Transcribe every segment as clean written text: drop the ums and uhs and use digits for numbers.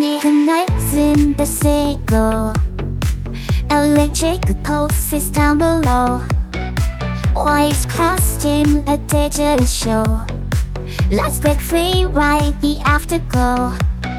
Ignites in the signal. Electric pulses down below. Wires crossed in a digital show. Let's break free, ride the afterglow.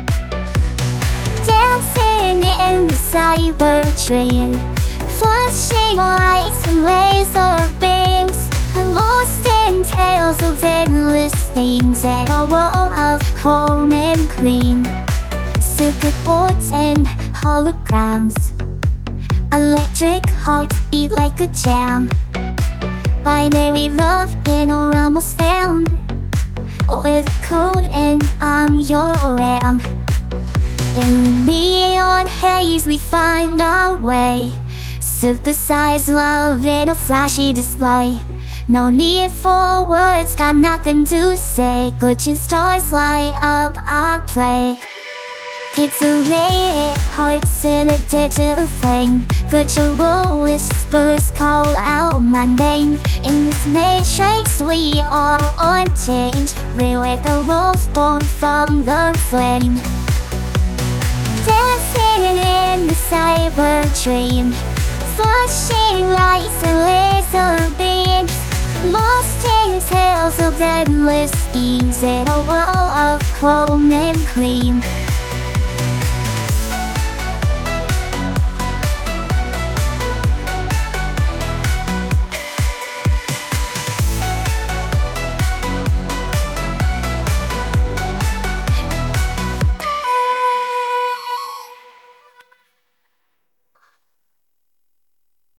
Dancing in the cyber train. Flashing lights and laser beams. Lost in tales of endless things and a world of chrome and clean. Circuit boards and holograms. Electric hearts beat like a jam. Binary love in a realm of sound. With code and I'm your RAM. In neon haze we find our way. Synthesize love in a flashy display. No need for words, got nothing to say. Glitching stars light up our play. Pixelated hearts in a digital flame. Virtual whispers call out my name. In this matrix we are unchanged. Rewrite the roles born from the flame. Dancing in the cyber dream. Flashing lights and laser beams. Lost in tales of endless schemes in a world of chrome and cream.